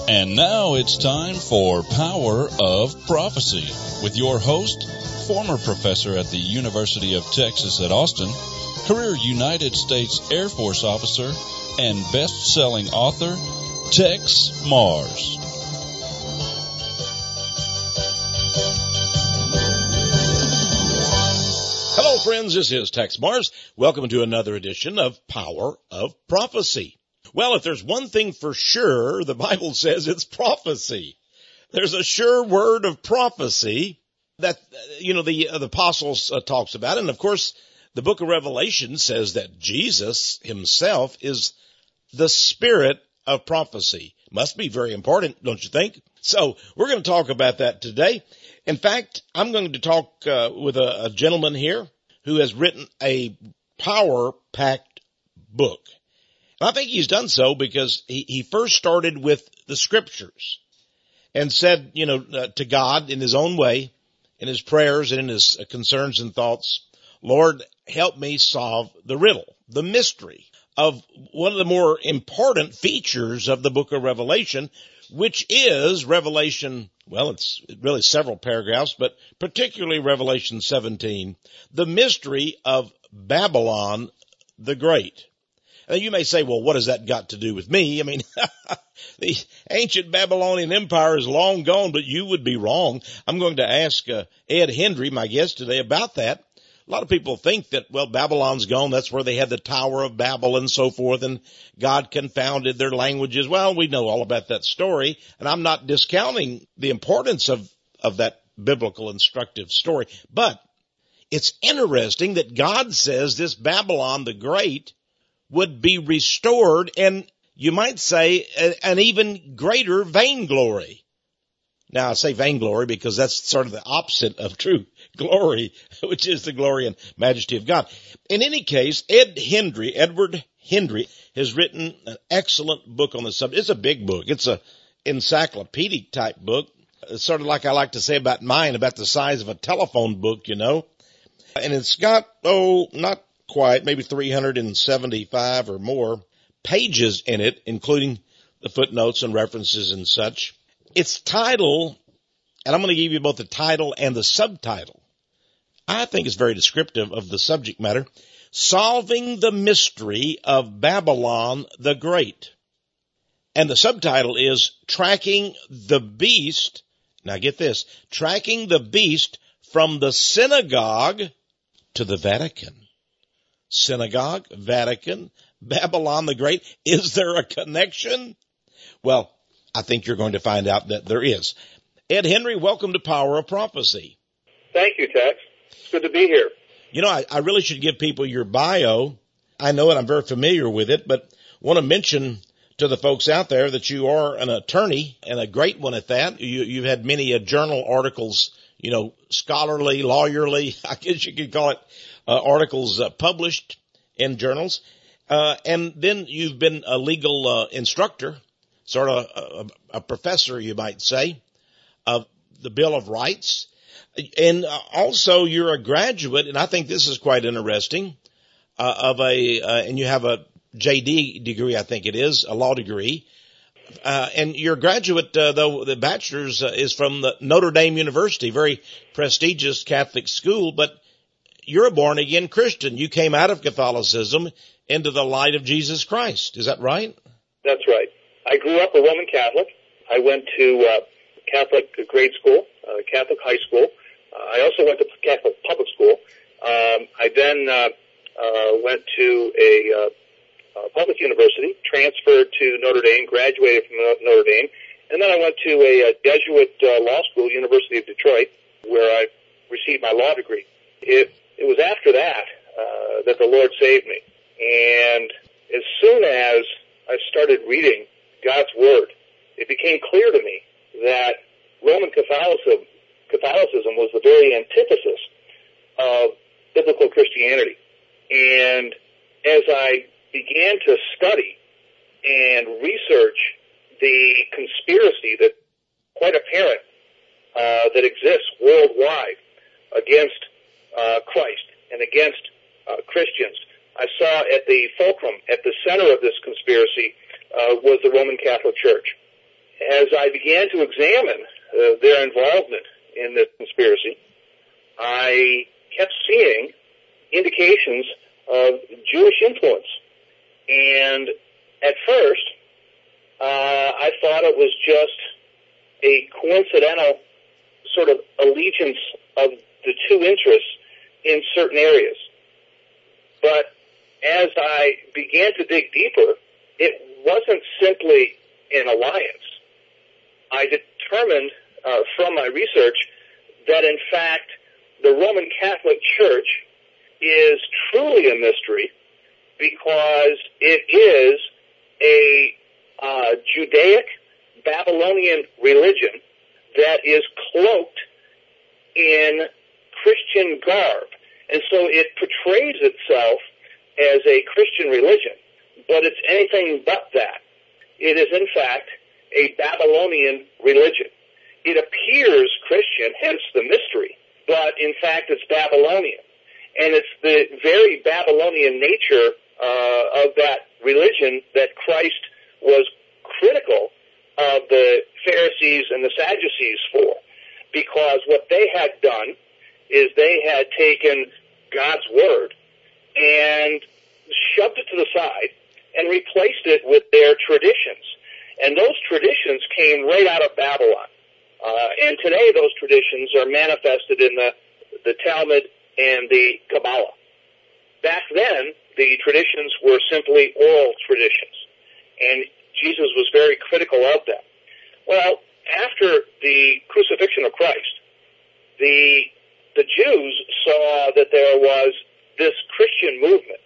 And now it's time for Power of Prophecy with your host, former professor at the University of Texas at Austin, career United States Air Force officer, and best-selling author, Tex Mars. Hello, friends. This is Tex Mars. Welcome to another edition of Power of Prophecy. Well, if there's one thing for sure, the Bible says it's prophecy. There's a sure word of prophecy that, the apostles talks about. And of course, the book of Revelation says that Jesus himself is the spirit of prophecy. Must be very important, don't you think? So we're going to talk about that today. In fact, I'm going to talk with a gentleman here who has written a power-packed book. I think he's done so because he first started with the scriptures and said, to God in his own way, in his prayers and in his concerns and thoughts, Lord, help me solve the riddle, the mystery of one of the more important features of the book of Revelation, which is Revelation, well, it's really several paragraphs, but particularly Revelation 17, the mystery of Babylon the Great. Now, you may say, well, what has that got to do with me? I mean, the ancient Babylonian Empire is long gone, but you would be wrong. I'm going to ask Ed Hendry, my guest today, about that. A lot of people think that, well, Babylon's gone. That's where they had the Tower of Babel and so forth, and God confounded their languages. Well, we know all about that story, and I'm not discounting the importance of that biblical instructive story. But it's interesting that God says this Babylon the Great would be restored, and you might say an even greater vainglory. Now, I say vainglory because that's sort of the opposite of true glory, which is the glory and majesty of God. In any case, Edward Hendry, has written an excellent book on the subject. It's a big book. It's a encyclopedic type book. It's sort of like I like to say about mine, about the size of a telephone book, And it's got, not quite, maybe 375 or more pages in it, including the footnotes and references and such. Its title, and I'm going to give you both the title and the subtitle, I think is very descriptive of the subject matter, Solving the Mystery of Babylon the Great. And the subtitle is Tracking the Beast, now get this, Tracking the Beast from the Synagogue to the Vatican. Synagogue, Vatican, Babylon the Great. Is there a connection? Well, I think you're going to find out that there is. Ed Hendry, welcome to Power of Prophecy. Thank you, Tex. It's good to be here. I really should give people your bio. I know it. I'm very familiar with it, but want to mention to the folks out there that you are an attorney and a great one at that. You've had many journal articles, scholarly, lawyerly, I guess you could call it, articles published in journals. And then you've been a legal instructor, sort of a professor, you might say, of the Bill of Rights. And also you're a graduate, and I think this is quite interesting, and you have a JD degree, I think it is, a law degree. And your graduate, though, the bachelor's is from the Notre Dame University, very prestigious Catholic school, but you're a born-again Christian. You came out of Catholicism into the light of Jesus Christ. Is that right? That's right. I grew up a Roman Catholic. I went to Catholic grade school, Catholic high school. I also went to Catholic public school. I then went to a public university, transferred to Notre Dame, graduated from Notre Dame, and then I went to a Jesuit law school, University of Detroit, where I received my law degree. It was after that that the Lord saved me. And as soon as I started reading God's Word, it became clear to me that Roman Catholicism was the very antithesis of biblical Christianity. And as I began to study and research the conspiracy that quite apparent that exists worldwide against Christ and against Christians, I saw at the fulcrum, at the center of this conspiracy, was the Roman Catholic Church. as I began to examine their involvement in this conspiracy, I kept seeing indications of Jewish influence. And at first, I thought it was just a coincidental sort of allegiance of the two interests in certain areas. But as I began to dig deeper, it wasn't simply an alliance. I determined from my research that, in fact, the Roman Catholic Church is truly a mystery because it is a Judaic Babylonian religion that is cloaked in Christian garb. And so it portrays itself as a Christian religion, but it's anything but that. It is, in fact, a Babylonian religion. It appears Christian, hence the mystery, but in fact it's Babylonian. And it's the very Babylonian nature of that religion that Christ was critical of the Pharisees and the Sadducees for, because what they had done is they had taken God's word and shoved it to the side and replaced it with their traditions. And those traditions came right out of Babylon. And today those traditions are manifested in the Talmud and the Kabbalah. Back then, the traditions were simply oral traditions. And Jesus was very critical of them. Well, after the crucifixion of Christ, the Jews saw that there was this Christian movement,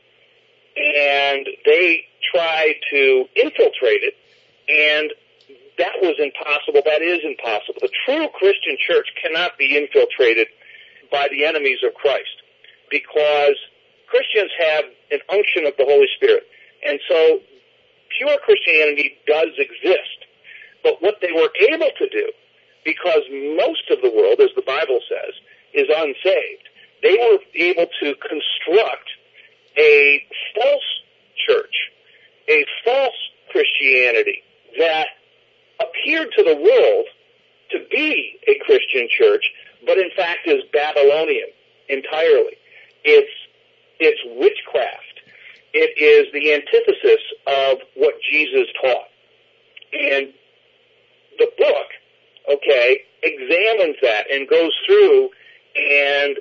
and they tried to infiltrate it, and that was impossible. That is impossible. The true Christian church cannot be infiltrated by the enemies of Christ, because Christians have an unction of the Holy Spirit. And so pure Christianity does exist. But what they were able to do, because most of the world, as the Bible says, is unsaved, they were able to construct a false church, a false Christianity that appeared to the world to be a Christian church, but in fact is Babylonian entirely. It's witchcraft. It is the antithesis of what Jesus taught. And the book, examines that and goes through and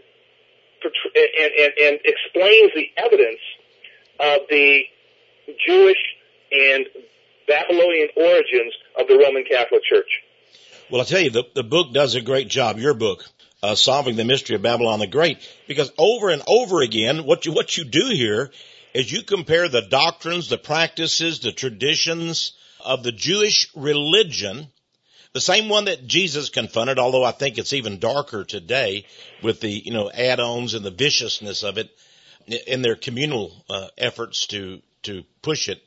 explains the evidence of the Jewish and Babylonian origins of the Roman Catholic Church. Well, I'll tell you, the book does a great job, your book, Solving the Mystery of Babylon the Great, because over and over again, what you do here is you compare the doctrines, the practices, the traditions of the Jewish religion, the same one that Jesus confronted, although I think it's even darker today with the, add-ons and the viciousness of it in their communal efforts to push it.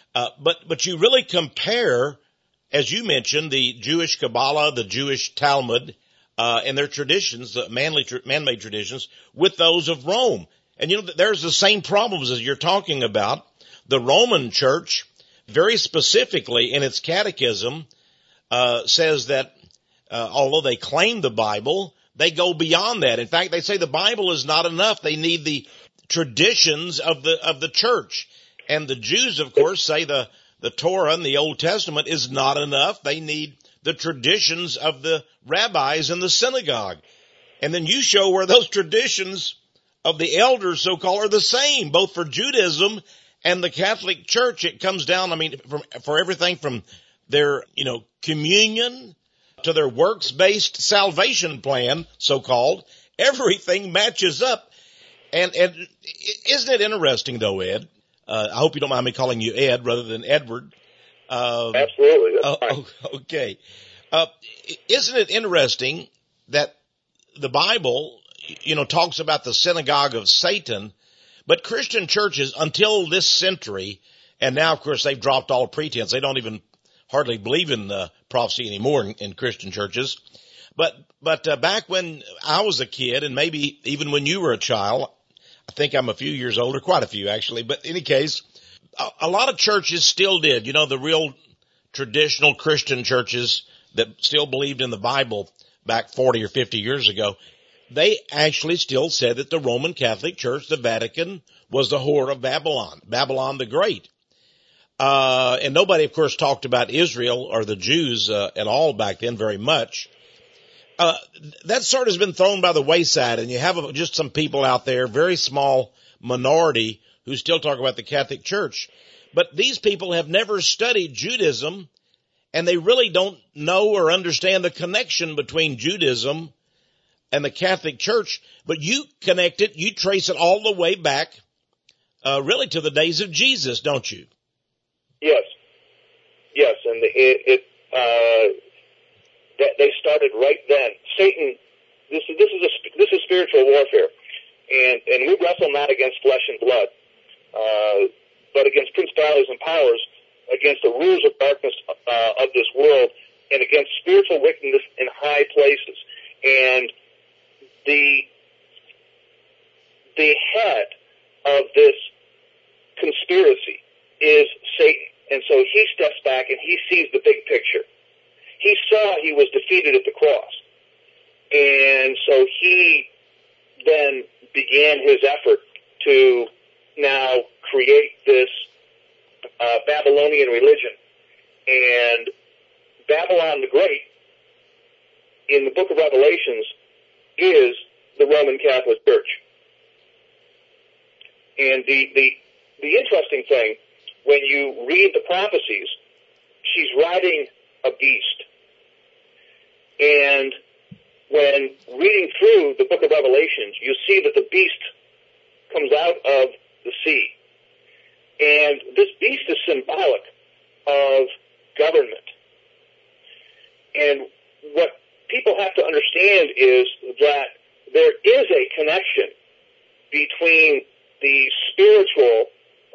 But you really compare, as you mentioned, the Jewish Kabbalah, the Jewish Talmud, and their traditions, the man-made traditions, with those of Rome. And there's the same problems as you're talking about. The Roman Church, very specifically in its catechism, says that although they claim the Bible, they go beyond that. In fact, they say the Bible is not enough. They need the traditions of the church. And the Jews, of course, say the Torah and the Old Testament is not enough. They need the traditions of the rabbis in the synagogue. And then you show where those traditions of the elders, so-called, are the same, both for Judaism and the Catholic Church. It comes down, for everything from their, communion to their works-based salvation plan, so-called. Everything matches up. And isn't it interesting, though, Ed? I hope you don't mind me calling you Ed rather than Edward. Absolutely. That's fine. Okay. Isn't it interesting that the Bible, talks about the synagogue of Satan, but Christian churches until this century, and now, of course, they've dropped all pretense. They don't even hardly believe in prophecy anymore in Christian churches. But back when I was a kid, and maybe even when you were a child, I think I'm a few years older, quite a few actually, but in any case, a lot of churches still did, the real traditional Christian churches that still believed in the Bible back 40 or 50 years ago, they actually still said that the Roman Catholic Church, the Vatican, was the whore of Babylon, Babylon the Great. And nobody, of course, talked about Israel or the Jews at all back then very much. That sort of has been thrown by the wayside, and you have just some people out there, very small minority, who still talk about the Catholic Church. But these people have never studied Judaism, and they really don't know or understand the connection between Judaism and the Catholic Church. But you connect it, you trace it all the way back, really to the days of Jesus, don't you? Yes, and they started right then. Satan, this is spiritual warfare, and we wrestle not against flesh and blood, but against principalities and powers, against the rulers of darkness of this world, and against spiritual wickedness in high places. And the head of this conspiracy is Satan. And so he steps back and he sees the big picture. He saw he was defeated at the cross. And so he then began his effort to now create this Babylonian religion. And Babylon the Great, in the book of Revelations, is the Roman Catholic Church. And the interesting thing, when you read the prophecies, she's riding a beast. And when reading through the book of Revelations, you see that the beast comes out of the sea. And this beast is symbolic of government. And what people have to understand is that there is a connection between the spiritual,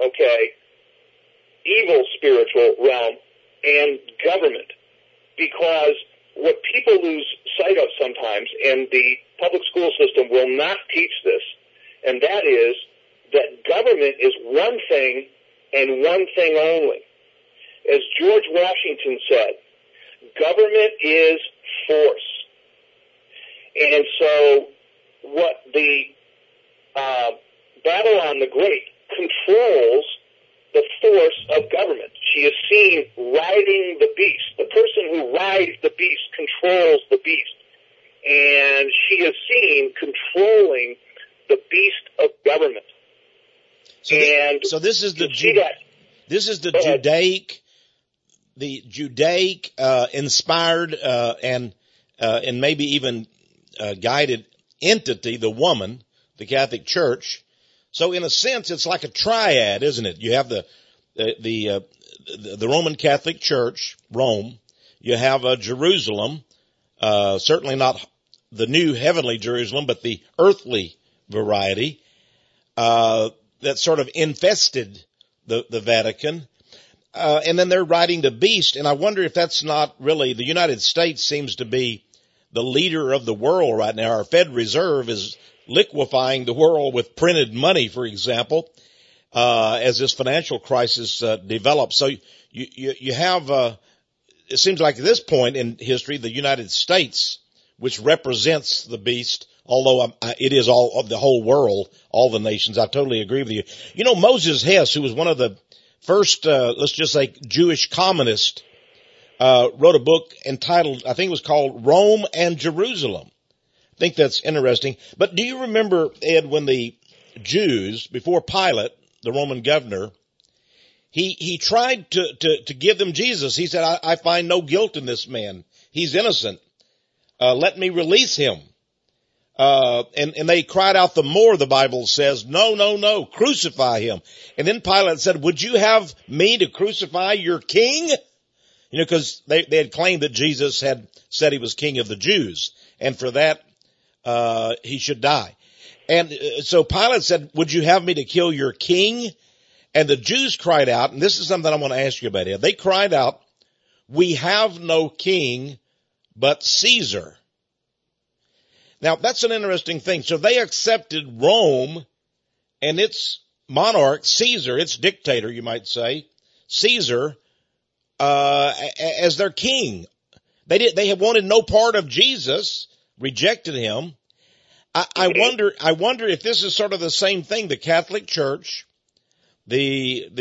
evil spiritual realm and government. Because what people lose sight of sometimes, and the public school system will not teach this, and that is that government is one thing and one thing only. As George Washington said, government is force. And so what the Babylon the Great controls the force of government. She is seen riding the beast. The person who rides the beast controls the beast. And she is seen controlling the beast of government. So this is the Judaic inspired and maybe even guided entity, the woman, the Catholic Church. So in a sense, it's like a triad, isn't it? You have the Roman Catholic Church, Rome. You have Jerusalem, certainly not the new heavenly Jerusalem, but the earthly variety, that sort of infested the Vatican. And then they're riding the beast. And I wonder if that's not really, the United States seems to be the leader of the world right now. Our Fed Reserve is liquefying the world with printed money, for example, as this financial crisis develops. So you have, it seems like at this point in history, the United States, which represents the beast, although it is all of the whole world, all the nations. I totally agree with you. You know, Moses Hess, who was one of the first, let's just say, Jewish communists, wrote a book entitled, I think it was called Rome and Jerusalem. I think that's interesting. But do you remember, Ed, when the Jews, before Pilate, the Roman governor, he tried to give them Jesus. He said, I find no guilt in this man. He's innocent. Let me release him. And they cried out the more, the Bible says, no, crucify him. And then Pilate said, would you have me to crucify your king? You know, because they had claimed that Jesus had said he was king of the Jews. And for that, he should die. And so Pilate said, would you have me to kill your king? And the Jews cried out, and this is something I want to ask you about, Ed. They cried out, we have no king but Caesar. Now, that's an interesting thing. So they accepted Rome and its monarch, Caesar, its dictator, you might say, Caesar, as their king. They have wanted no part of Jesus, rejected him. I wonder if this is sort of the same thing. The Catholic Church, the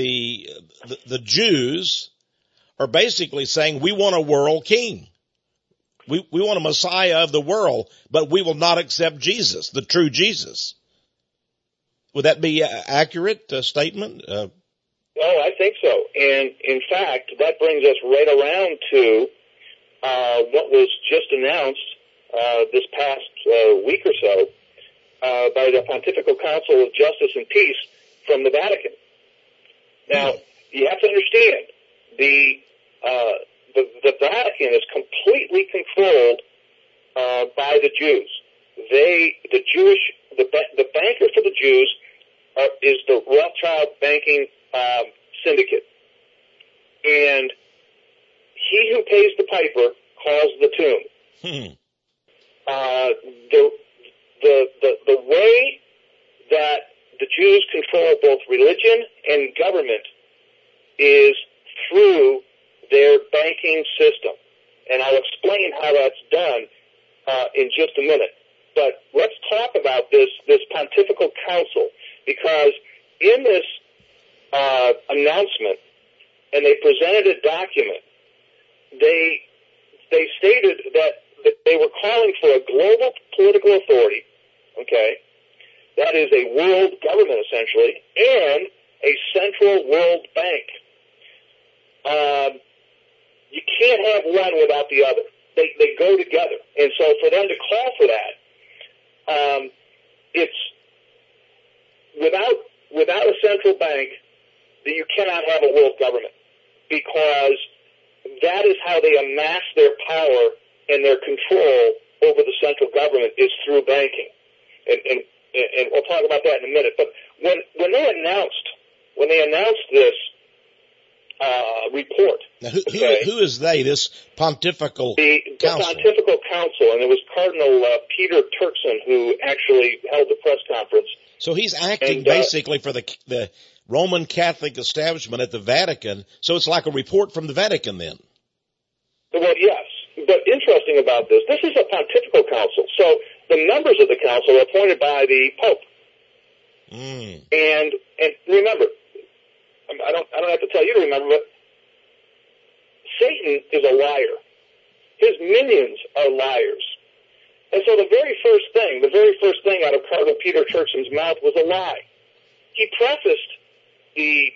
Jews are basically saying, we want a world king. We want a Messiah of the world, but we will not accept Jesus, the true Jesus. Would that be an accurate statement? No, I think so. And in fact, that brings us right around to what was just announced this past week or so by the Pontifical Council of Justice and Peace from the Vatican. Now, you have to understand, the Vatican is completely controlled by the Jews. The banker for the Jews is the Rothschild banking syndicate, and he who pays the piper calls the tune. The way that the Jews control both religion and government is through their banking system, and I'll explain how that's done in just a minute. But let's talk about this Pontifical Council, because in this announcement, and they presented a document, they stated that they were calling for a global political authority, okay, that is a world government essentially, and a central world bank. You can't have one without the other. They go together. And so for them to call for that, it's without a central bank, that you cannot have a world government, because that is how they amass their power and their control over the central government, is through banking. And we'll talk about that in a minute. But when they announced this report. Now, who is they, this Pontifical Council? The Pontifical Council, and it was Cardinal Peter Turkson who actually held the press conference. So he's acting basically for the Roman Catholic establishment at the Vatican, so it's like a report from the Vatican then. Well, yes. But interesting about this is a Pontifical Council. So the members of the council are appointed by the Pope. And remember, I don't have to tell you to remember, but Satan is a liar. His minions are liars. And so the very first thing out of Cardinal Peter Turkson's mouth was a lie. He prefaced the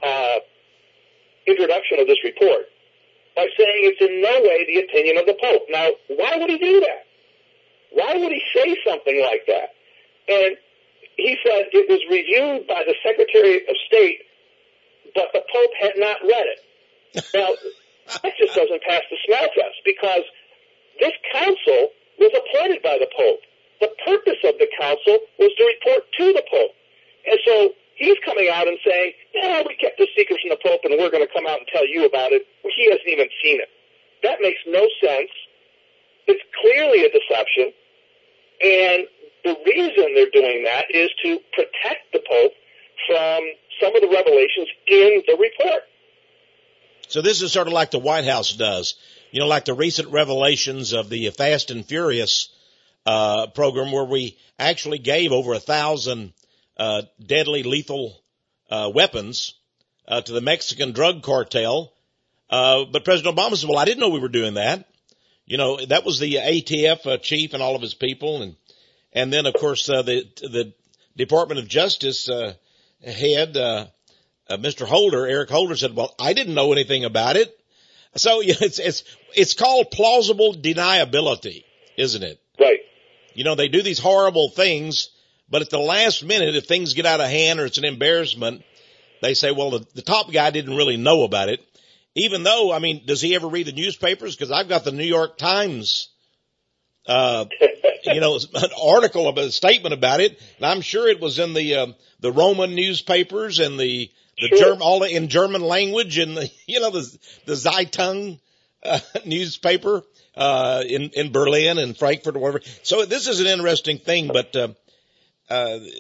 introduction of this report by saying it's in no way the opinion of the Pope. Now, why would he do that? Why would he say something like that? And he said it was reviewed by the Secretary of State, but the Pope had not read it. Now, that just doesn't pass the smell test, because this council was appointed by the Pope. The purpose of the council was to report to the Pope. And so he's coming out and saying, we kept the secret from the Pope and we're going to come out and tell you about it. Well, he hasn't even seen it. That makes no sense. It's clearly a deception. And the reason they're doing that is to protect the Pope from some of the revelations in the report. So this is sort of like the White House does. You know, like the recent revelations of the Fast and Furious program, where we actually gave over 1,000 deadly lethal weapons to the Mexican drug cartel. But President Obama said, well, I didn't know we were doing that. You know, that was the ATF chief and all of his people. And then, of course, the Department of Justice head, Mr. Holder, Eric Holder, said, well, I didn't know anything about it. So it's called plausible deniability, isn't it? Right. You know, they do these horrible things, but at the last minute, if things get out of hand or it's an embarrassment, they say, well, the top guy didn't really know about it. Even though, I mean, does he ever read the newspapers? Because I've got the New York Times, an article about a statement about it, and I'm sure it was in the Roman newspapers and the sure. all in German language, and the Zeitung newspaper in Berlin and Frankfurt or whatever. So this is an interesting thing, but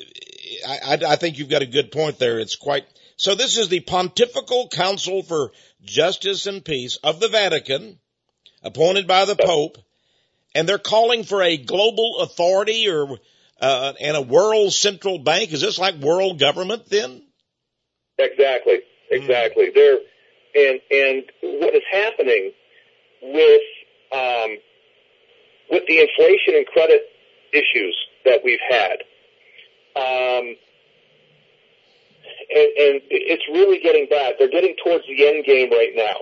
I think you've got a good point there. It's quite, so this is the Pontifical Council for Justice and Peace of the Vatican, appointed by the Pope, and they're calling for a global authority and a world central bank. Is this like world government then? Exactly. They're, and what is happening with the inflation and credit issues that we've had, and it's really getting bad. They're getting towards the end game right now.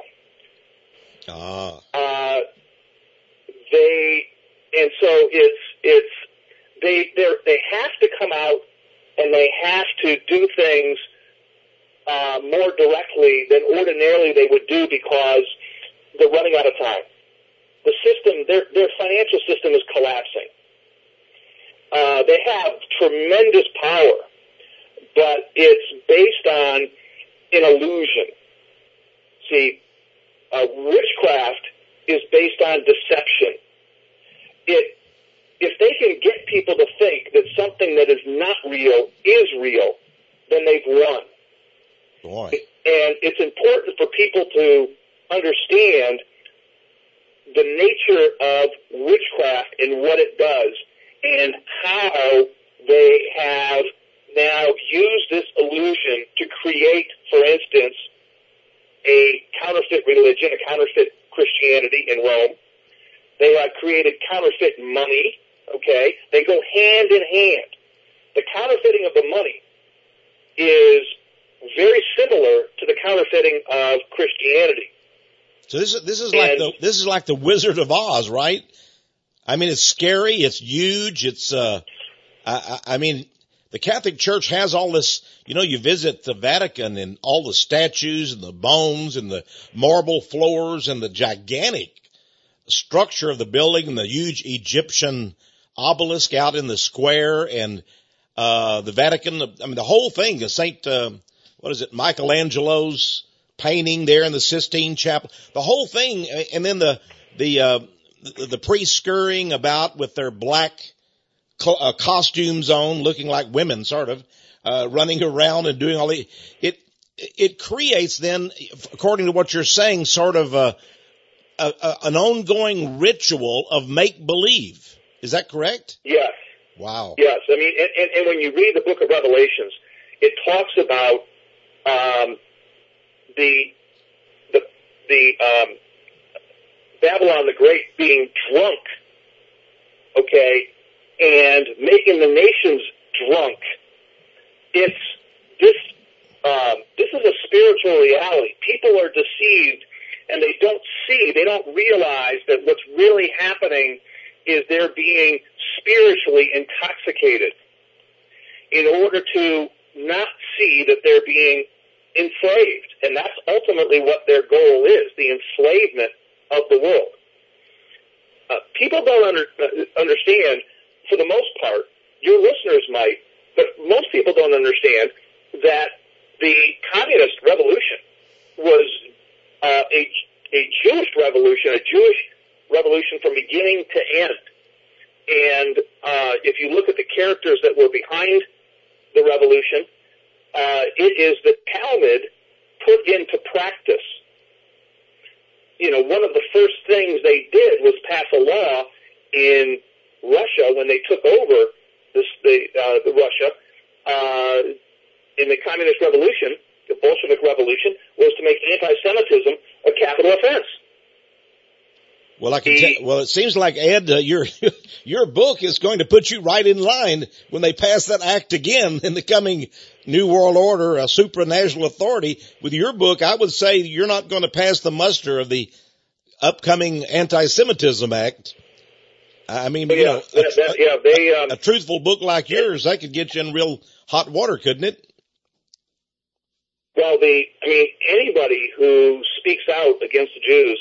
They have to come out and they have to do things more directly than ordinarily they would do because they're running out of time. The system, their financial system is collapsing. They have tremendous power, but it's based on an illusion. See, witchcraft is based on deception. If they can get people to think that something that is not real is real, then they've won. Boy. And it's important for people to understand the nature of witchcraft and what it does and how they have now used this illusion to create, for instance, a counterfeit religion, a counterfeit Christianity in Rome. They have created counterfeit money, okay? They go hand in hand. The counterfeiting of the money is very similar to the counterfeiting of Christianity. So this is like the Wizard of Oz, right? I mean, it's scary, it's huge, it's I mean, the Catholic Church has all this, you visit the Vatican and all the statues and the bones and the marble floors and the gigantic structure of the building and the huge Egyptian obelisk out in the square and the Vatican, I mean the whole thing, the Michelangelo's painting there in the Sistine Chapel, the whole thing, and then the priests scurrying about with their black costumes on, looking like women, sort of, running around and doing all the, it creates then, according to what you're saying, sort of an ongoing ritual of make-believe. Is that correct? Yes. Wow. Yes. I mean, and when you read the book of Revelations, it talks about, the Babylon the Great being drunk, okay, and making the nations drunk. This is a spiritual reality. People are deceived and they don't realize that what's really happening is they're being spiritually intoxicated in order to not see that they're being enslaved. And that's ultimately what their goal is, the enslavement of the world. People don't understand, for the most part, your listeners might, but most people don't understand that the communist revolution was a Jewish revolution, from beginning to end. And if you look at the characters that were behind the revolution, it is the Talmud put into practice. One of the first things they did was pass a law in Russia when they took over Russia in the communist revolution, the Bolshevik revolution, was to make anti-Semitism a capital offense. Well, it seems like, Ed, your book is going to put you right in line when they pass that act again in the coming New World Order, a supranational authority. With your book, I would say you're not going to pass the muster of the upcoming Anti-Semitism Act. I mean, a truthful book like yours, that could get you in real hot water, couldn't it? Well, anybody who speaks out against the Jews,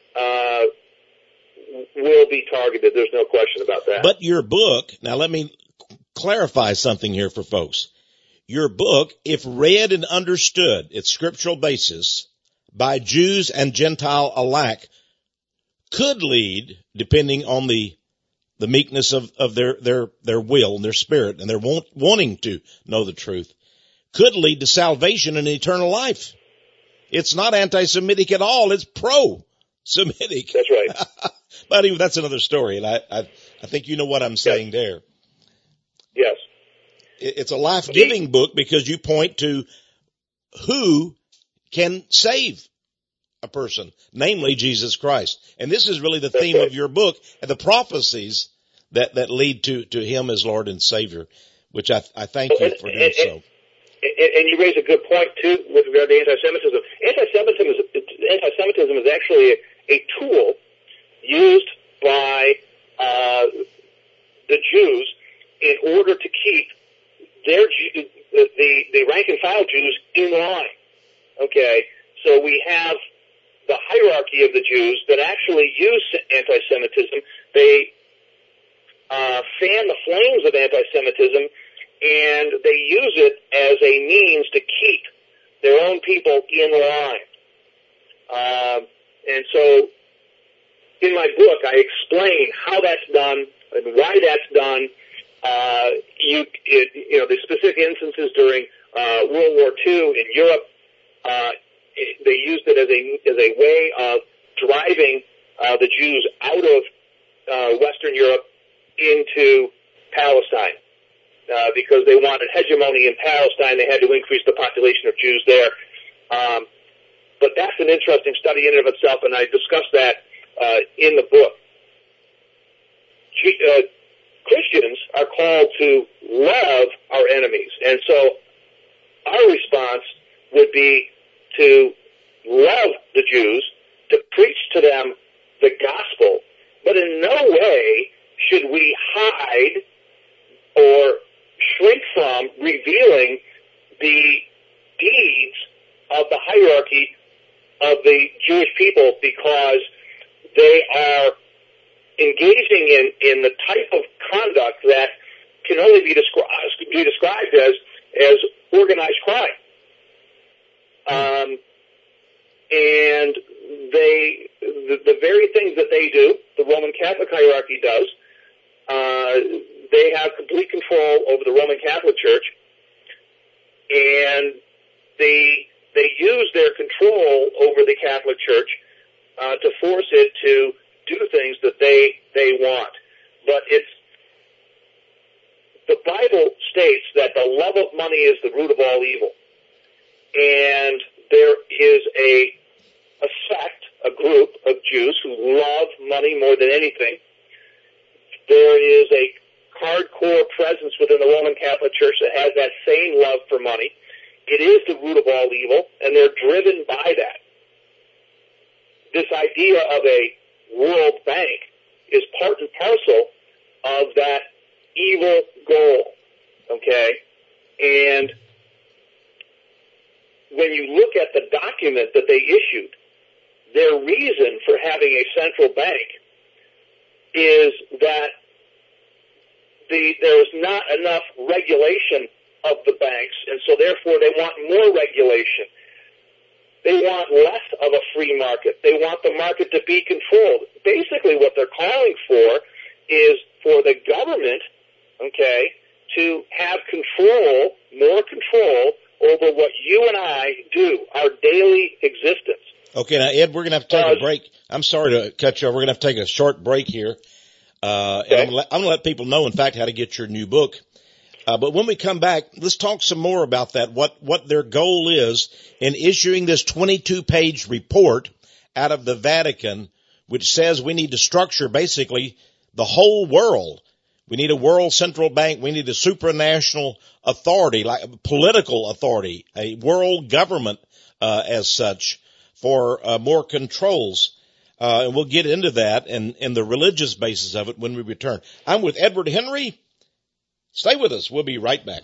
will be targeted. There's no question about that. But your book, now let me clarify something here for folks. Your book, if read and understood its scriptural basis by Jews and Gentile alike, could lead, depending on the the meekness of their will and their spirit and their wanting to know the truth could lead to salvation and eternal life. It's not anti-Semitic at all. It's pro-Semitic. That's right. But anyway, that's another story, and I think you know what I'm saying there. Yes. It's a life-giving book because you point to who can save a person, namely Jesus Christ. And this is really the theme of your book and the prophecies that lead to him as Lord and Savior, which I thank you for doing so. And you raise a good point, too, with regard to anti-Semitism. Anti-Semitism is actually a tool used by the Jews in order to keep the rank and file Jews in line. Okay, so we have the hierarchy of the Jews that actually use anti-Semitism. They fan the flames of anti-Semitism, and they use it as a means to keep their own people in line. And so in my book, I explain how that's done and why that's done. The specific instances during World War II in Europe, they used it as a way of driving the Jews out of Western Europe into Palestine. Because they wanted hegemony in Palestine, they had to increase the population of Jews there. But that's an interesting study in and of itself, and I discuss that in the book. Christians are called to love our enemies, and so our response would be to love the Jews, to preach to them the gospel, but in no way should we hide or shrink from revealing the deeds of the hierarchy of the Jewish people, because they are engaging in the type of conduct that can only be described as organized crime. And the very things that they do, the Roman Catholic hierarchy does, they have complete control over the Roman Catholic Church, and they use their control over the Catholic Church to force it to do things that they want. But the Bible states that the love of money is the root of all evil, and there is a sect, a group of Jews who love money more than anything. There is a hardcore presence within the Roman Catholic Church that has that same love for money. It is the root of all evil, and they're driven by that. This idea of a world bank is part and parcel of that evil goal, okay? And when you look at the document that they issued, their reason for having a central bank is that there is not enough regulation of the banks, and so therefore they want more regulation. They want less of a free market. They want the market to be controlled. Basically what they're calling for is for the government, okay, to have control, more control over what you and I do, our daily existence. Okay, now Ed, we're going to have to take a break. I'm sorry to cut you off. We're going to have to take a short break here. And I'm going to let people know, in fact, how to get your new book. But when we come back, let's talk some more about that, what their goal is in issuing this 22-page report out of the Vatican, which says we need to structure basically the whole world. We need a world central bank. We need a supranational authority, like political authority, a world government as such, for more controls. And we'll get into that and the religious basis of it when we return. I'm with Edward Henry. Stay with us. We'll be right back.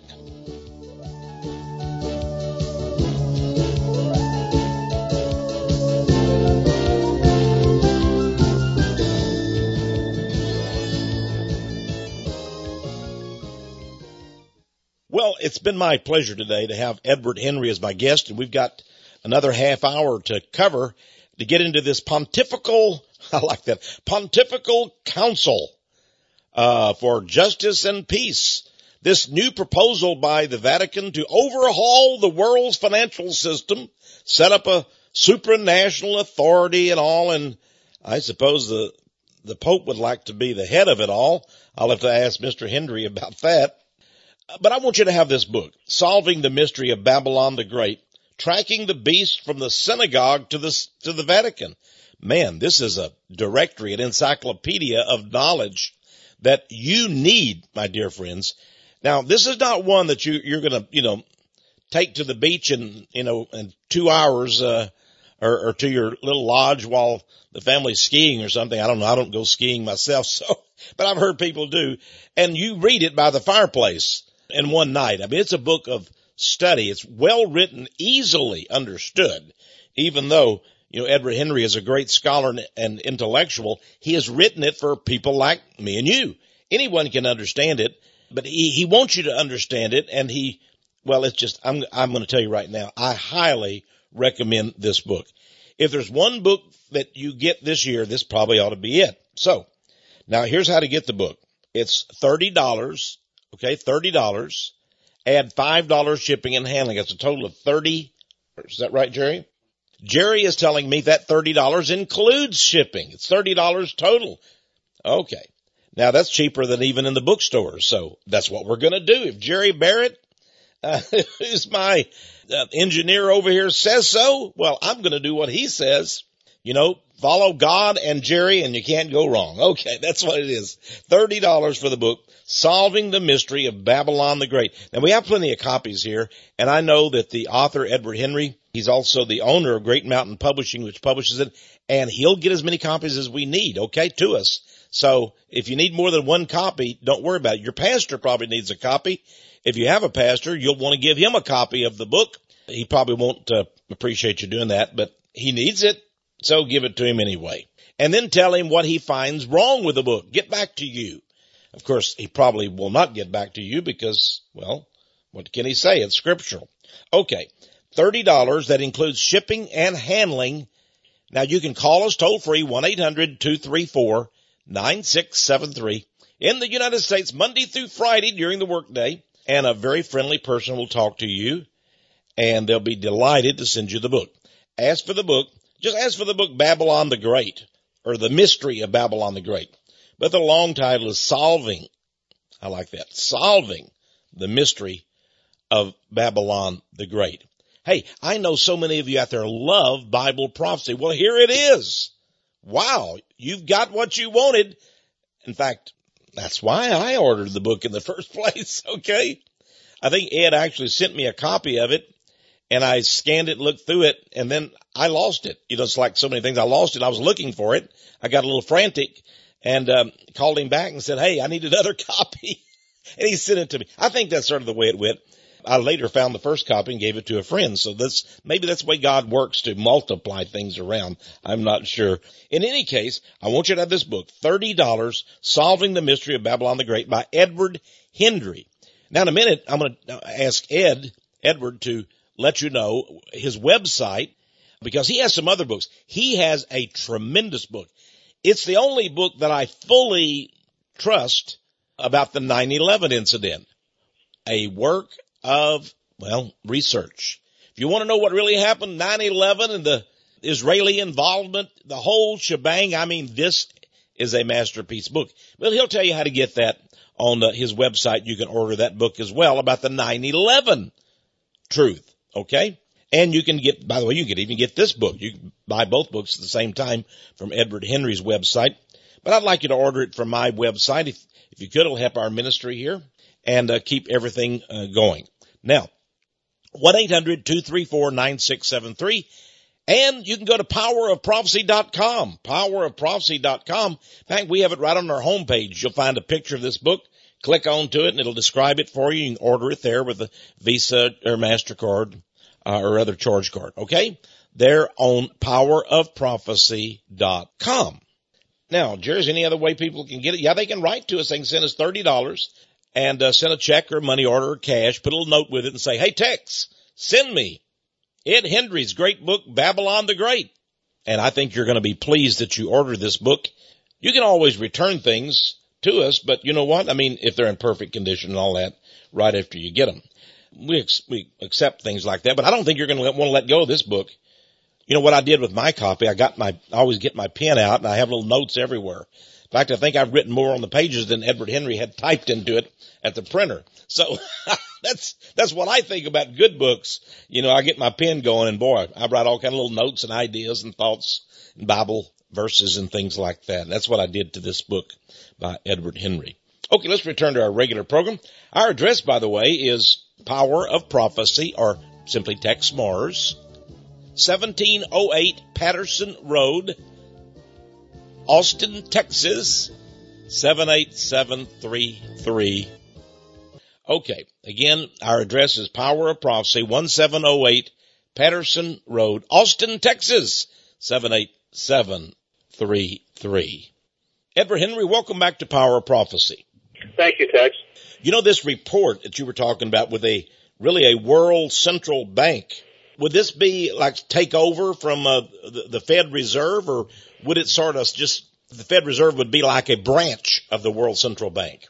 Well, it's been my pleasure today to have Edward Henry as my guest, and we've got another half hour to cover to get into this pontifical, I like that, pontifical council for justice and peace. This new proposal by the Vatican to overhaul the world's financial system, set up a supranational authority and all, and I suppose the Pope would like to be the head of it all. I'll have to ask Mr. Hendry about that. But I want you to have this book, Solving the Mystery of Babylon the Great, Tracking the Beast from the Synagogue to the Vatican. Man, this is a directory, an encyclopedia of knowledge that you need, my dear friends. Now, this is not one that you're going to, take to the beach in 2 hours, or to your little lodge while the family's skiing or something. I don't know. I don't go skiing myself, but I've heard people do. And you read it by the fireplace in one night. I mean, it's a book of study. It's well written, easily understood, even though, Edward Henry is a great scholar and intellectual. He has written it for people like me and you. Anyone can understand it, but he wants you to understand it. And I'm going to tell you right now, I highly recommend this book. If there's one book that you get this year, this probably ought to be it. So now here's how to get the book. It's $30. Okay. $30. Add $5 shipping and handling. That's a total of $30. Is that right, Jerry? Jerry is telling me that $30 includes shipping. It's $30 total. Okay. Now that's cheaper than even in the bookstores. So that's what we're going to do. If Jerry Barrett, who's my engineer over here, says so, well, I'm going to do what he says. Follow God and Jerry and you can't go wrong. Okay. That's what it is. $30 for the book, Solving the Mystery of Babylon the Great. Now we have plenty of copies here, and I know that the author, Edward Henry, he's also the owner of Great Mountain Publishing, which publishes it, and he'll get as many copies as we need, okay, to us. So if you need more than one copy, don't worry about it. Your pastor probably needs a copy. If you have a pastor, you'll want to give him a copy of the book. He probably won't appreciate you doing that, but he needs it, so give it to him anyway. And then tell him what he finds wrong with the book. Get back to you. Of course, he probably will not get back to you because, well, what can he say? It's scriptural. Okay, $30. That includes shipping and handling. Now, you can call us toll-free, 1-800-234-9673 in the United States, Monday through Friday during the workday, and a very friendly person will talk to you, and they'll be delighted to send you the book. Ask for the book. Just ask for the book Babylon the Great, or The Mystery of Babylon the Great. But the long title is Solving. I like that. Solving the Mystery of Babylon the Great. Hey, I know so many of you out there love Bible prophecy. Well, here it is. Wow, you've got what you wanted. In fact, that's why I ordered the book in the first place, okay? I think Ed actually sent me a copy of it, and I scanned it, looked through it, and then I lost it. It's like so many things. I lost it. I was looking for it. I got a little frantic and called him back and said, hey, I need another copy. And he sent it to me. I think that's sort of the way it went. I later found the first copy and gave it to a friend. So maybe that's the way God works to multiply things around. I'm not sure. In any case, I want you to have this book, $30, Solving the Mystery of Babylon the Great by Edward Hendry. Now in a minute, I'm going to ask Edward to let you know his website because he has some other books. He has a tremendous book. It's the only book that I fully trust about the 9/11 incident. A work of, research. If you want to know what really happened, 9/11 and the Israeli involvement, the whole shebang, this is a masterpiece book. Well, he'll tell you how to get that on his website. You can order that book as well about the 9/11 truth, okay? And you can get, by the way, you can even get this book. You can buy both books at the same time from Edward Henry's website. But I'd like you to order it from my website. If you could, it'll help our ministry here and keep everything going. Now, 1-800-234-9673. And you can go to powerofprophecy.com, powerofprophecy.com. In fact, we have it right on our homepage. You'll find a picture of this book. Click onto it and it'll describe it for you. You can order it there with a Visa or MasterCard or other charge card. Okay? They're on powerofprophecy.com. Now, Jerry, is any other way people can get it? Yeah, they can write to us. They can send us $30 and send a check or money order or cash. Put a little note with it and say, hey, Tex, send me Ed Hendry's great book, Babylon the Great. And I think you're going to be pleased that you ordered this book. You can always return things, to us, but you know what? I mean, if they're in perfect condition and all that, right after you get them. We accept things like that, but I don't think you're going to want to let go of this book. You know what I did with my copy? I always get my pen out and I have little notes everywhere. In fact, I think I've written more on the pages than Edward Henry had typed into it at the printer. So that's what I think about good books. You know, I get my pen going and boy, I write all kind of little notes and ideas and thoughts and Bible verses and things like that. And that's what I did to this book by Edward Henry. Okay, let's return to our regular program. Our address, by the way, is Power of Prophecy, or simply text Mars, 1708 Patterson Road, Austin, Texas, 78733. Okay, again, our address is Power of Prophecy, 1708 Patterson Road, Austin, Texas, 78733. Edward Henry, welcome back to Power of Prophecy. Thank you, Tex. You know, this report that you were talking about with a world central bank, would this be like take over from the Fed Reserve, or would it sort of just, the Fed Reserve would be like a branch of the World Central Bank?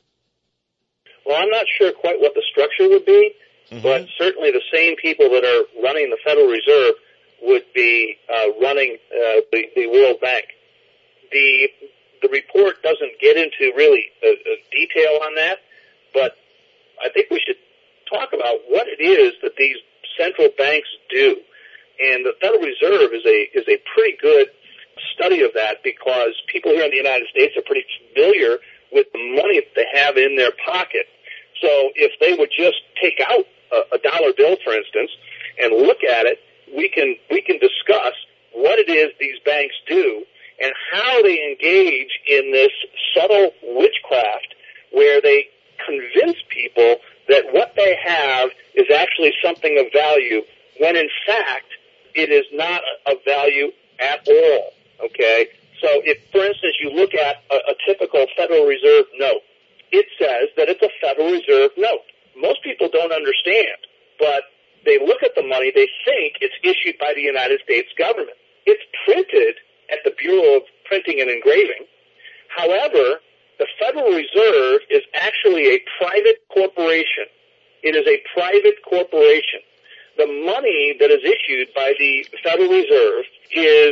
Well, I'm not sure quite what the structure would be, but certainly the same people that are running the Federal Reserve would be running the World Bank. The report doesn't get into really detail on that, but I think we should talk about what it is that these central banks do. And the Federal Reserve is a pretty good study of that, because people here in the United States are pretty familiar with the money that they have in their pocket. So if they would just take out a dollar bill, for instance, and look at it, we can discuss what it is these banks do and how they engage in this subtle witchcraft where they convince people that what they have is actually something of value, when in fact it is not of value at all. Okay? So if, for instance, you look at a typical Federal Reserve note, it says that it's a Federal Reserve note. Most people don't understand, but they look at the money, they think it's issued by the United States government. It's printed at the Bureau of Printing and Engraving. However, the Federal Reserve is actually a private corporation. It is a private corporation. The money that is issued by the Federal Reserve is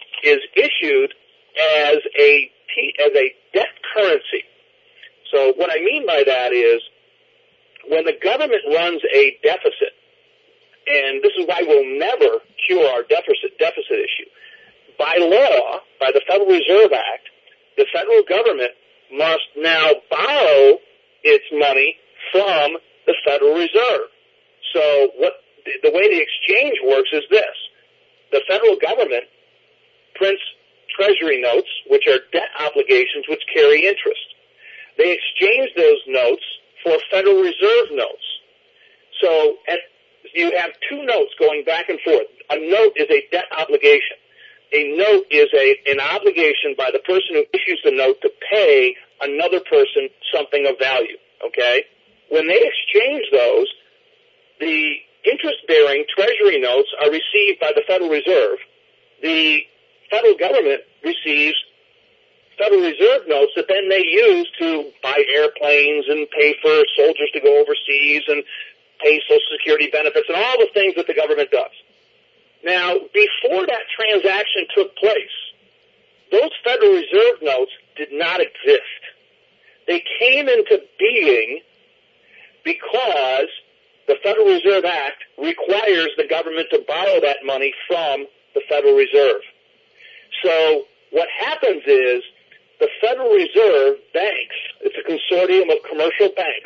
issued as a debt currency. So what I mean by that is, when the government runs a deficit, and this is why we'll never cure our deficit issue, by law, by the Federal Reserve Act, the federal government must now borrow its money from the Federal Reserve. So the way the exchange works is this. The federal government prints treasury notes, which are debt obligations which carry interest. They exchange those notes for Federal Reserve notes. So you have two notes going back and forth. A note is a debt obligation. A note is an obligation by the person who issues the note to pay another person something of value, okay? When they exchange those, the interest-bearing treasury notes are received by the Federal Reserve. The federal government receives Federal Reserve notes that then they use to buy airplanes and pay for soldiers to go overseas and pay Social Security benefits and all the things that the government does. Now, before that transaction took place, those Federal Reserve notes did not exist. They came into being because the Federal Reserve Act requires the government to borrow that money from the Federal Reserve. So what happens is the Federal Reserve banks, it's a consortium of commercial banks,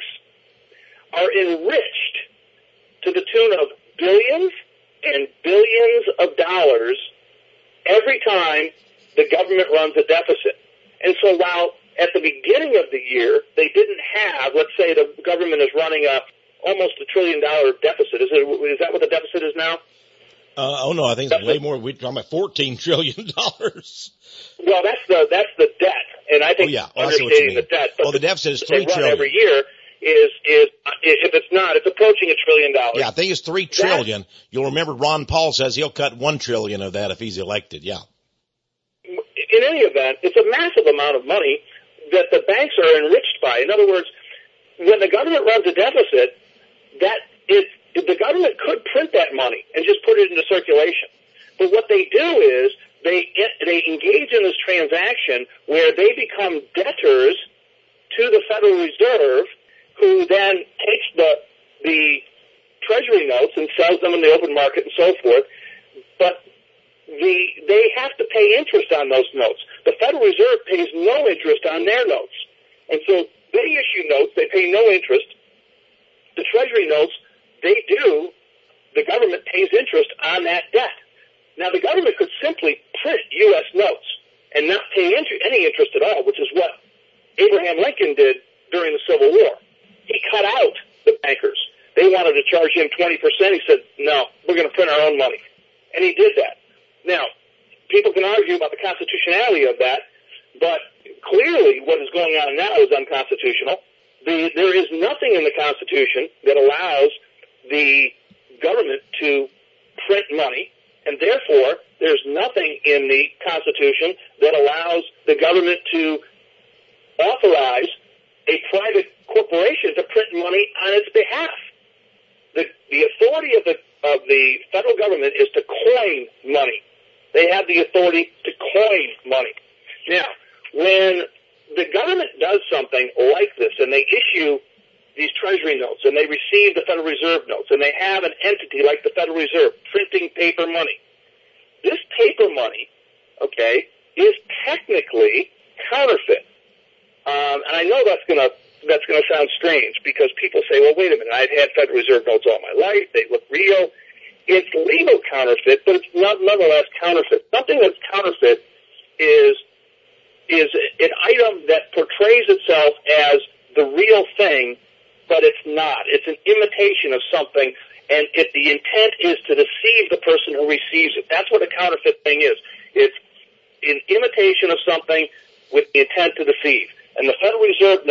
are enriched to the tune of billions and billions of dollars every time the government runs a deficit. And so while at the beginning of the year they didn't have, let's say the government is running almost $1 trillion deficit. Is that what the deficit is now? Oh no, I think it's way more. We're talking about $14 trillion. Well, that's the debt, and I think understating the debt. Well, the deficit is $3 trillion every year. Is if it's not, it's approaching $1 trillion. Yeah, I think it's $3 trillion. You'll remember Ron Paul says he'll cut $1 trillion of that if he's elected. Yeah. In any event, it's a massive amount of money that the banks are enriched by. In other words, when the government runs a deficit, the government could print that money and just put it into circulation. But what they do is they engage in this transaction where they become debtors to the Federal Reserve, who then takes the Treasury notes and sells them in the open market and so forth. But they have to pay interest on those notes. The Federal Reserve pays no interest on their notes. And so they issue notes, they pay no interest. The Treasury notes, the government pays interest on that debt. Now, the government could simply print U.S. notes and not pay any interest at all, which is what Abraham Lincoln did during the Civil War. He cut out the bankers. They wanted to charge him 20%. He said, no, we're going to print our own money. And he did that. Now, people can argue about the constitutionality of that, but clearly what is going on now is unconstitutional. There is nothing in the Constitution that allows the government to print money, and therefore there's nothing in the Constitution that allows the government to authorize a private corporation to print money on its behalf. The authority of the federal government is to coin money. They have the authority to coin money. Now, when the government does something like this and they issue these Treasury notes and they receive the Federal Reserve notes and they have an entity like the Federal Reserve printing paper money, this paper money, okay, is technically counterfeit. And I know that's going to sound strange because people say, well, wait a minute, I've had Federal Reserve notes all my life. They look real. It's legal counterfeit, but it's not nonetheless counterfeit. Something that's counterfeit is an item that portrays itself as the real thing, but it's not. It's an imitation of something, and the intent is to deceive the person who receives it. That's what a counterfeit thing is. It's an imitation of something with the intent to deceive. And the Federal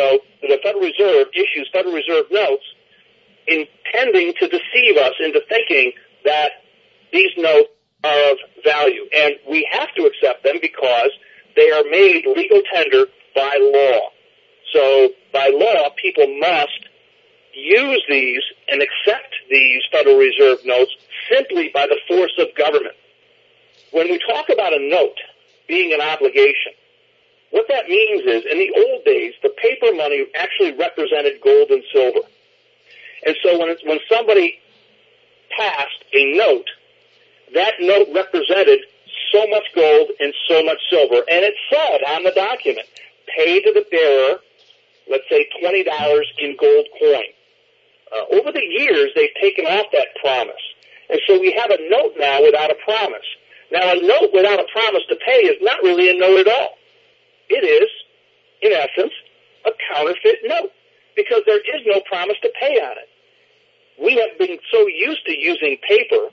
Reserve issues Federal Reserve notes intending to deceive us into thinking that these notes are of value. And we have to accept them because they are made legal tender by law. So by law, people must use these and accept these Federal Reserve notes simply by the force of government. When we talk about a note being an obligation, what that means is, in the old days, the paper money actually represented gold and silver. And so when somebody passed a note, that note represented so much gold and so much silver. And it said on the document, pay to the bearer, let's say $20 in gold coin. Over the years, they've taken off that promise. And so we have a note now without a promise. Now, a note without a promise to pay is not really a note at all. It is, in essence, a counterfeit note because there is no promise to pay on it. We have been so used to using paper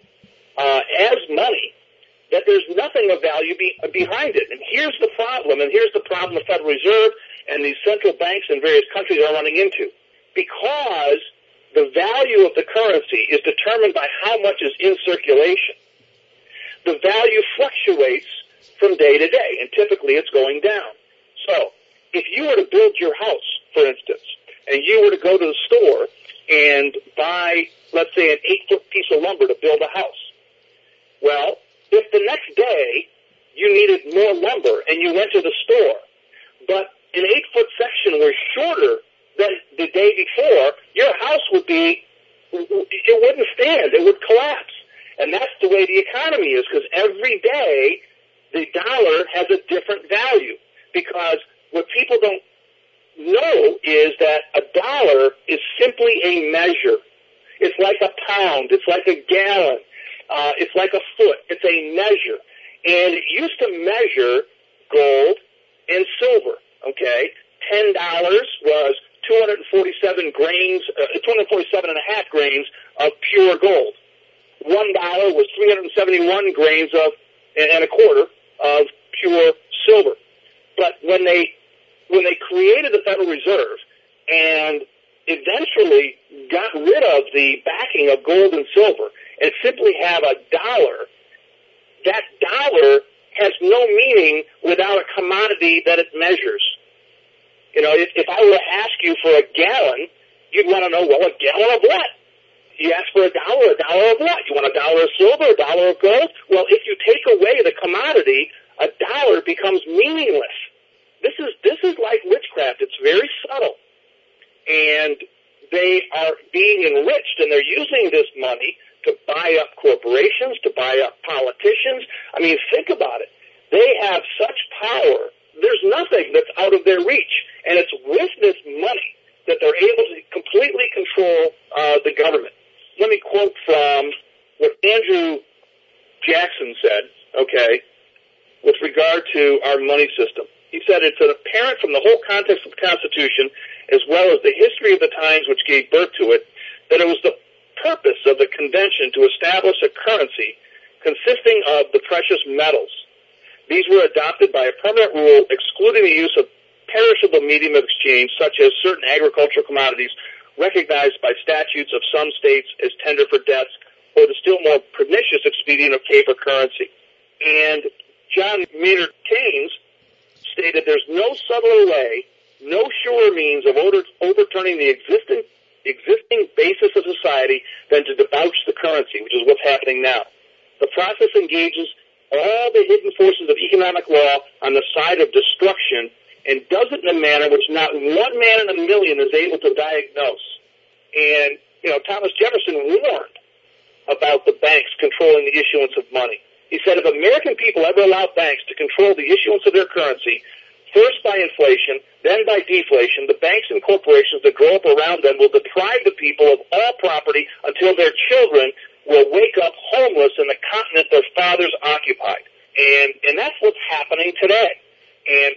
as money that there's nothing of value behind it. And here's the problem the Federal Reserve and these central banks in various countries are running into. Because the value of the currency is determined by how much is in circulation, the value fluctuates from day to day, and typically it's going down. So, if you were to build your house, for instance, and you were to go to the store and buy, let's say, an 8-foot piece of lumber to build a house, well, if the next day you needed more lumber and you went to the store, but an 8-foot section was shorter than the day before, your house it wouldn't stand. It would collapse. And that's the way the economy is, because every day the dollar has a different value. Because what people don't know is that a dollar is simply a measure. It's like a pound. It's like a gallon. It's like a foot. It's a measure. And it used to measure gold and silver, okay? $10 was 247 grains, 247 and a half grains of pure gold. $1 was 371 grains and a quarter of pure silver. But when they created the Federal Reserve and eventually got rid of the backing of gold and silver and simply have a dollar, that dollar has no meaning without a commodity that it measures. You know, if I were to ask you for a gallon, you'd want to know, well, a gallon of what? You ask for a dollar of what? You want a dollar of silver, a dollar of gold? Well, if you take away the commodity, a dollar becomes meaningless. This is like witchcraft. It's very subtle. And they are being enriched, and they're using this money to buy up corporations, to buy up politicians. I mean, think about it. They have such power. There's nothing that's out of their reach. And it's with this money that they're able to completely control the government. Let me quote from what Andrew Jackson said, okay, with regard to our money system. He said it's apparent from the whole context of the Constitution, as well as the history of the times which gave birth to it, that it was the purpose of the convention to establish a currency consisting of the precious metals. These were adopted by a permanent rule excluding the use of perishable medium of exchange, such as certain agricultural commodities recognized by statutes of some states as tender for debts, or the still more pernicious expedient of paper currency. And John Maynard Keynes stated there's no subtler way, no surer means of overturning the existing basis of society than to debauch the currency, which is what's happening now. The process engages all the hidden forces of economic law on the side of destruction and does it in a manner which not one man in a million is able to diagnose. And, you know, Thomas Jefferson warned about the banks controlling the issuance of money. He said if American people ever allow banks to control the issuance of their currency, first by inflation, then by deflation, the banks and corporations that grow up around them will deprive the people of all property until their children will wake up homeless in the continent their fathers occupied. And that's what's happening today. And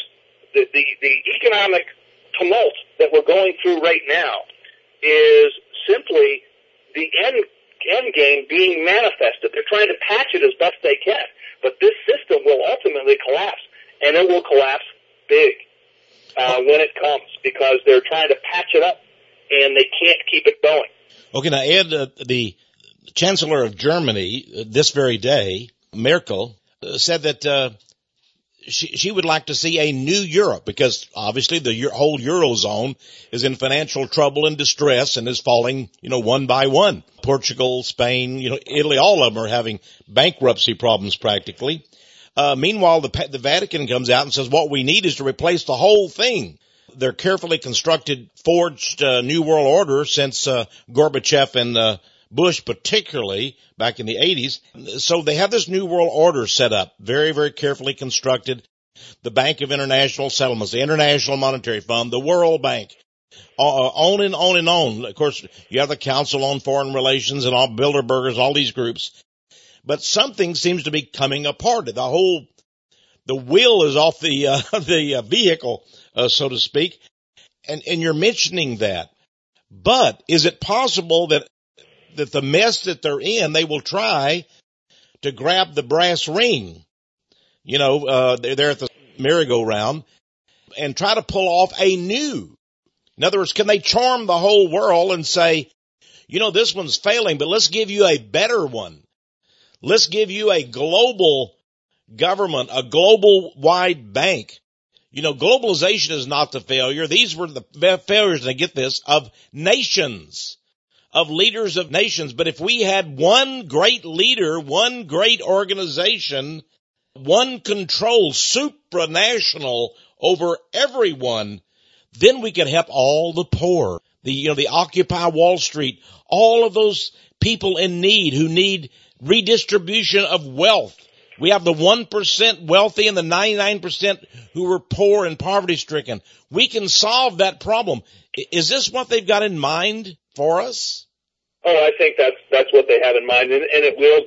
the economic tumult that we're going through right now is simply the end game being manifested. They're trying to patch it as best they can. But this system will ultimately collapse, and it will collapse big when it comes, because they're trying to patch it up, and they can't keep it going. Okay, now Ed, the Chancellor of Germany this very day, Merkel, said that she would like to see a new Europe, because obviously the whole Eurozone is in financial trouble and distress and is falling, one by one. Portugal, Spain, Italy, all of them are having bankruptcy problems practically. Meanwhile, the Vatican comes out and says what we need is to replace the whole thing. Their carefully constructed, forged New World Order since Gorbachev and Bush, particularly back in the 80s. So they have this New World Order set up, very, very carefully constructed. The Bank of International Settlements, the International Monetary Fund, the World Bank, on and on and on. Of course, you have the Council on Foreign Relations and all Bilderbergers, all these groups. But something seems to be coming apart. The wheel is off the vehicle, so to speak. And you're mentioning that. But is it possible that the mess that they're in, they will try to grab the brass ring, they're at the merry-go-round, and try to pull off a new. In other words, can they charm the whole world and say, this one's failing, but let's give you a better one. Let's give you a global government, a global-wide bank. Globalization is not the failure. These were the failures, and I get this, of nations. Of leaders of nations. But if we had one great leader, one great organization, one control, supranational over everyone, then we could help all the poor, the Occupy Wall Street, all of those people in need who need redistribution of wealth. We have the 1% wealthy and the 99% who are poor and poverty stricken. We can solve that problem. Is this what they've got in mind for us? Oh, I think that's what they have in mind, and it will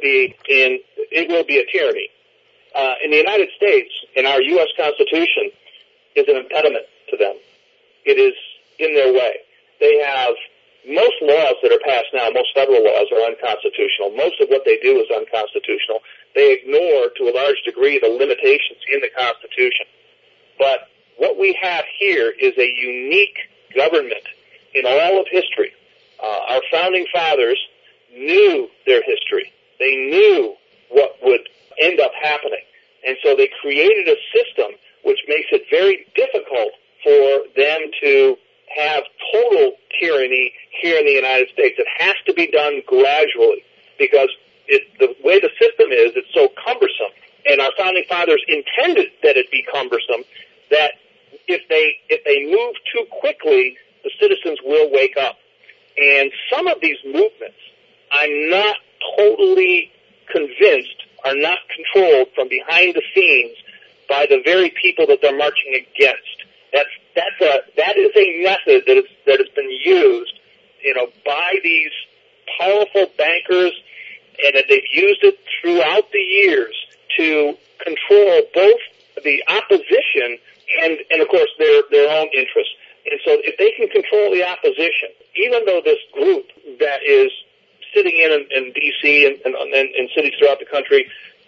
be a tyranny. In the United States, in our U.S. Constitution, is an impediment to them. It is in their way. They have most laws that are passed now. Most federal laws are unconstitutional. Most of what they do is unconstitutional. They ignore, to a large degree, the limitations in the Constitution. But what we have here is a unique government in all of history. Our founding fathers knew their history. They knew what would end up happening. And so they created a system which makes it very difficult for United States. It has to be done gradually because the way the system is, it's so cumbersome. And our founding fathers intended that it be cumbersome, that if they move too quickly, the citizens will wake up. And some of these movements, I'm not totally convinced, are not controlled from behind the scenes by the very people that they're marching against. That is a method that has been used, by these powerful bankers, and that they've used it throughout the years to control both the opposition and of course their own interests. And so if they can control the opposition, even though this group that is sitting in D.C. and cities throughout the country,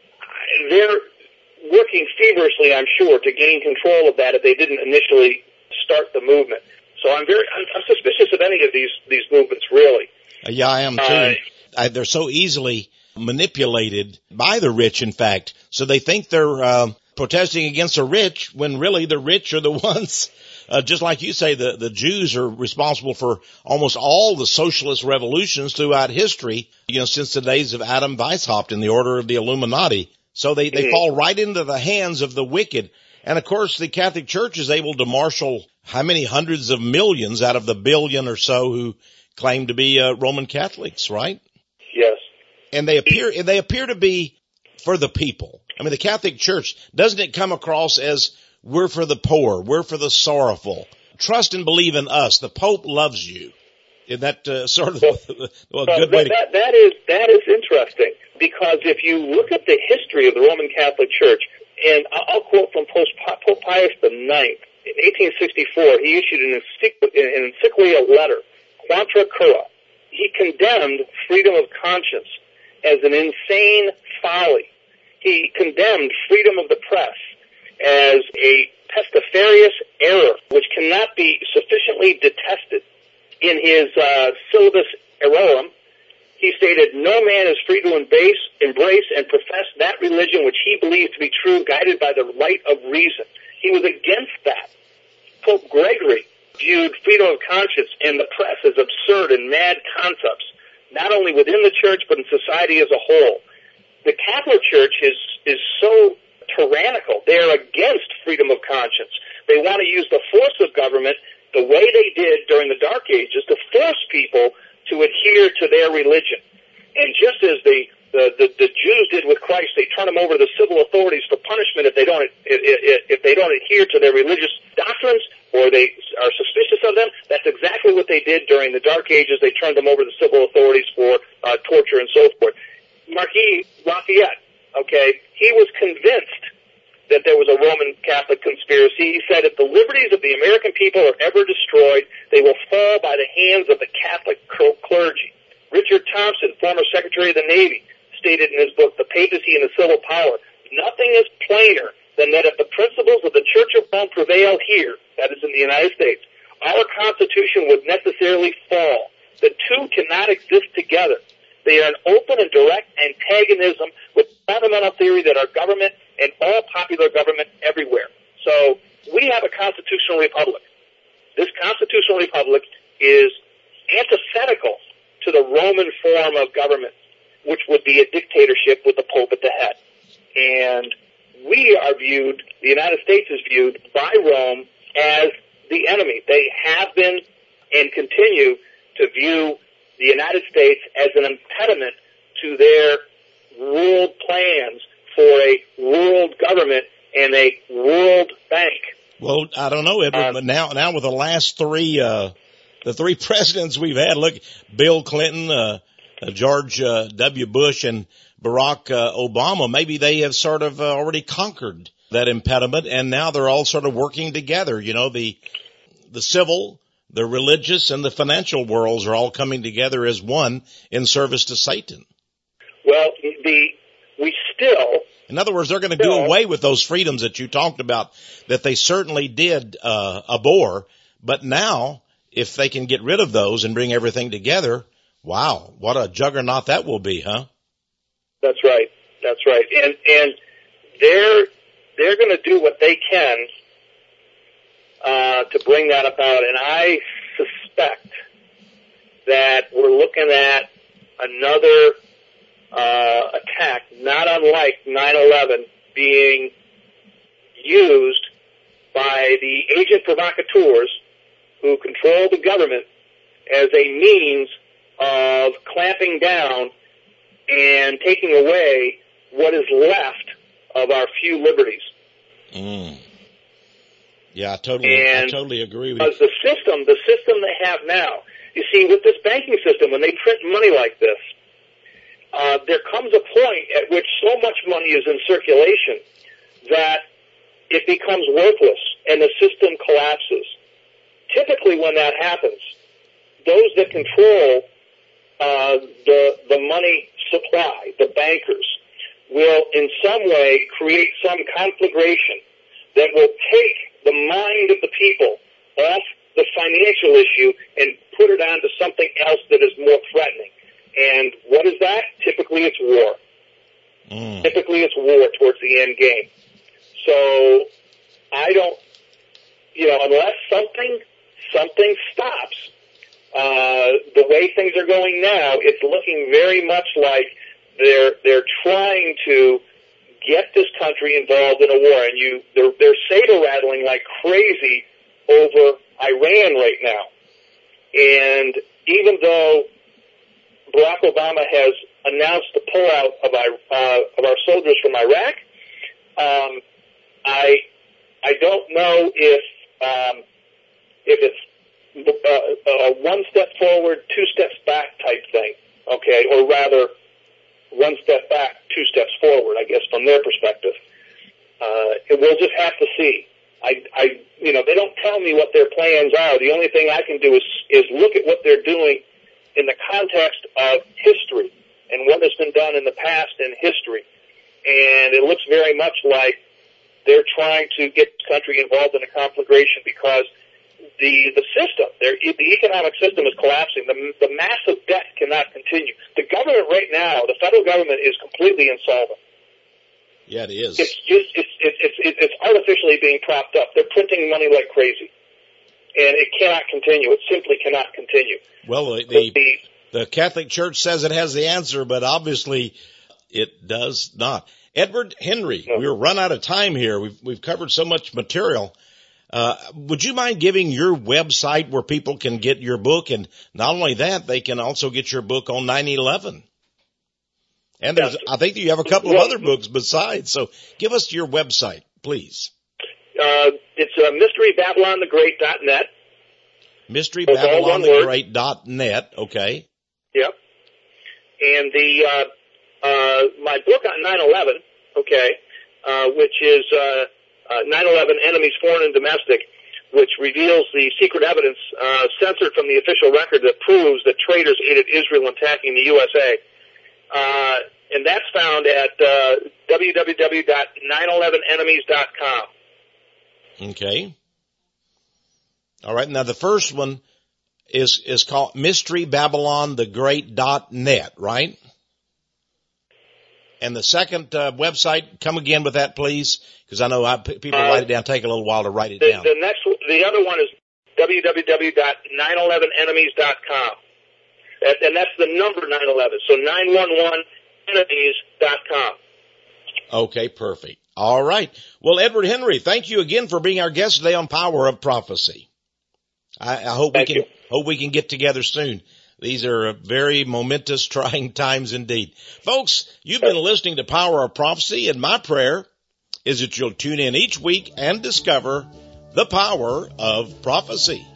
they're working feverishly, I'm sure, to gain control of that if they didn't initially start the movement. So I'm suspicious of any of these movements, really. Yeah, I am too. They're so easily manipulated by the rich, in fact. So they think they're protesting against the rich when really the rich are the ones, just like you say, the Jews are responsible for almost all the socialist revolutions throughout history, since the days of Adam Weishaupt in the order of the Illuminati. So they fall right into the hands of the wicked. And of course, the Catholic Church is able to marshal how many hundreds of millions out of the billion or so who claim to be Roman Catholics, right? Yes. And they appear to be for the people. I mean, the Catholic Church, doesn't it come across as we're for the poor, we're for the sorrowful? Trust and believe in us. The Pope loves you. Is that sort of good way to... That is interesting, because if you look at the history of the Roman Catholic Church, and I'll quote from Pope Pius IX, in 1864, he issued an encyclical letter, Contra Cura. He condemned freedom of conscience as an insane folly. He condemned freedom of the press as a pestiferious error, which cannot be sufficiently detested. In his Syllabus Errorum, he stated, "No man is free to embrace and profess that religion which he believes to be true, guided by the light of reason." He was against that. Pope Gregory viewed freedom of conscience and the press as absurd and mad concepts, not only within the church, but in society as a whole. The Catholic Church is so tyrannical. They are against freedom of conscience. They want to use the force of government the way they did during the Dark Ages to force people to adhere to their religion. And just as the Jews did with Christ, they turn them over to the civil authorities for punishment if they don't adhere to their religious doctrines or they are suspicious of them. That's exactly what they did during the Dark Ages. They turned them over to the civil authorities for torture and so forth. Marquis Lafayette, he was convinced that there was a Roman Catholic conspiracy. He said, "If the liberties of the American people are ever destroyed, they will fall by the hands of the Catholic clergy." Richard Thompson, former Secretary of the Navy, stated in his book, The Papacy and the Civil Power, "Nothing is plainer than that if the principles of the Church of Rome prevail here," that is in the United States, "our Constitution would necessarily fall. The two cannot exist together. They are an open and direct antagonism with the fundamental theory that our government and all popular government everywhere." So we have a constitutional republic. This constitutional republic is antithetical to the Roman form of government, which would be a dictatorship with the Pope at the head. And we are viewed, the United States is viewed by Rome as the enemy. They have been and continue to view the United States as an impediment to their world plans for a world government and a world bank. Well, I don't know, Edward, but now with the last the three presidents we've had, look, Bill Clinton, George W. Bush, and Barack Obama, maybe they have sort of already conquered that impediment, and now they're all sort of working together. The civil, the religious, and the financial worlds are all coming together as one in service to Satan. Well, in other words, they're going to do away with those freedoms that you talked about, that they certainly did abhor. But now, if they can get rid of those and bring everything together, wow, what a juggernaut that will be, huh? That's right. And they're going to do what they can to bring that about. And I suspect that we're looking at another attack, not unlike 9/11, being used by the agent provocateurs who control the government as a means of clamping down and taking away what is left of our few liberties. Yeah, I totally agree with you. The system they have now, you see, with this banking system, when they print money like this, there comes a point at which so much money is in circulation that it becomes worthless and the system collapses. Typically when that happens, those that control the money supply, the bankers, will in some way create some conflagration that will take the mind of the people off the financial issue and put it onto something else that is more threatening. And what is that? Typically it's war. Typically it's war towards the end game. So I don't, unless something stops, the way things are going now, it's looking very much like they're trying to get this country involved in a war, and they're saber rattling like crazy over Iran right now. And even though Barack Obama has announced the pullout of our soldiers from Iraq, I don't know if it's a one step forward, two steps back type thing, okay, or rather one step back, two steps forward, I guess, from their perspective. We'll just have to see. They don't tell me what their plans are. The only thing I can do is look at what they're doing in the context of history and what has been done in the past in history. And it looks very much like they're trying to get the country involved in a conflagration because the system, the economic system is collapsing. The massive debt cannot continue. The government right now, the federal government, is completely insolvent. Yeah, it is. It's artificially being propped up. They're printing money like crazy. And it cannot continue. It simply cannot continue. Well, the Catholic Church says it has the answer, but obviously it does not. Edward Henry, we're run out of time here. We've covered so much material. Would you mind giving your website where people can get your book? And not only that, they can also get your book on 9/11. And I think you have a couple of other books besides. So give us your website, please. It's MysteryBabylonTheGreat.net. MysteryBabylonTheGreat.net. Okay. Yep. And my book on 9/11, okay, which is 9/11 Enemies, Foreign and Domestic, which reveals the secret evidence censored from the official record that proves that traitors aided Israel in attacking the USA. And that's found at www.911enemies.com. Okay. All right. Now the first one is called MysteryBabylonTheGreat.net, right? And the second website, come again with that, please, because I know people write it down. Take a little while to write it down. The other one is www.911enemies.com, and that's the number 911. So 911enemies.com. Okay, perfect. All right. Well, Edward Henry, thank you again for being our guest today on Power of Prophecy. I hope we can get together soon. These are very momentous, trying times indeed. Folks, you've been listening to Power of Prophecy, and my prayer is that you'll tune in each week and discover the power of prophecy.